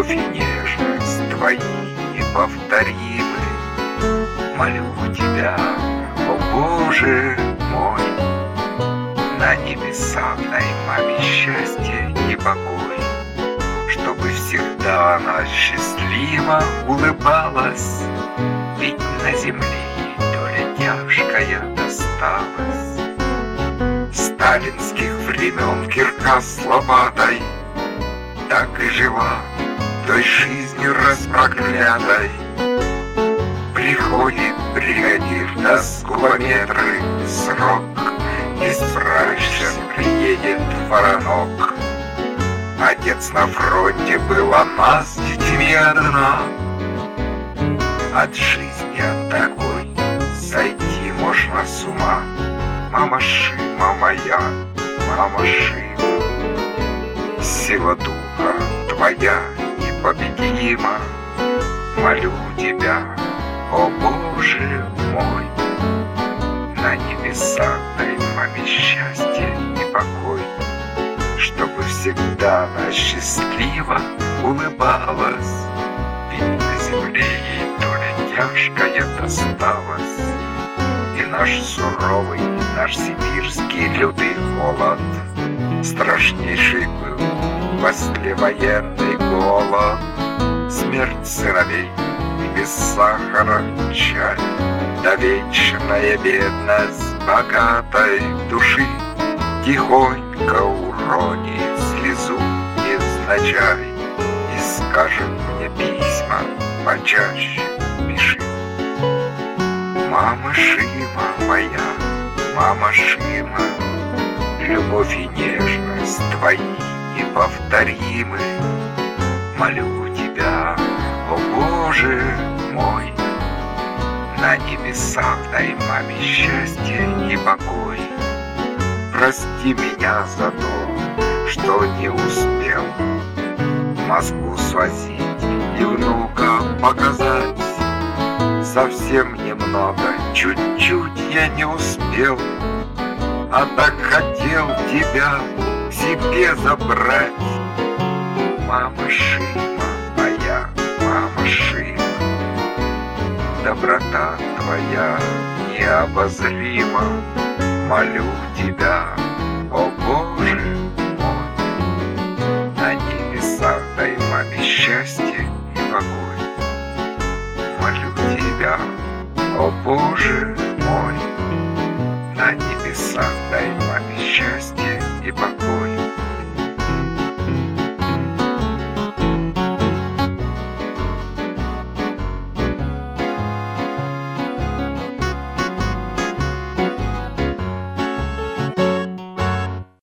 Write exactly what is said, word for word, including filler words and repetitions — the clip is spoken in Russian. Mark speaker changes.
Speaker 1: Любовь и нежность твои неповторимы. Молю тебя, о Боже мой, на небесах дай маме счастье и покой, чтобы всегда она счастливо улыбалась, ведь на земле ей доля тяжкая досталась. Сталинских времен кирка с лопатой так и жила той жизнью распроклятой. Приходит бригадир на кубометры срок, исправишься, приедет воронок. Отец на фронте был, а нас с детьми одна. От жизни от такой сойти можно с ума. Мама Шима моя, мама Шима, сила духа твоя непобедима. Молю тебя, о Боже мой, на небесах дай маме счастье и покой, чтобы всегда она счастливо улыбалась, ведь на земле ей доля тяжкая досталась. И наш суровый, наш сибирский лютый холод страшнейший был послевоенный голод. Смерть сыновей и без сахара чай, да вечная бедность богатой души тихонько уронит слезу невзначай и скажет мне письма почаще пиши. Мама Шима моя, мама Шима, любовь и нежность твои неповторимы. Молю тебя, о Боже мой, на небесах дай маме счастье и покой. Прости меня за то, что не успел Москву свозить и внука показать. Совсем немного, чуть-чуть я не успел, а так хотел тебя к себе забрать. Мама Шима моя, мама Шима, доброта твоя необозрима. Молю тебя, о Боже мой, на небесах дай маме счастье и покой. Молю тебя, о Боже мой, на небесах дай маме счастье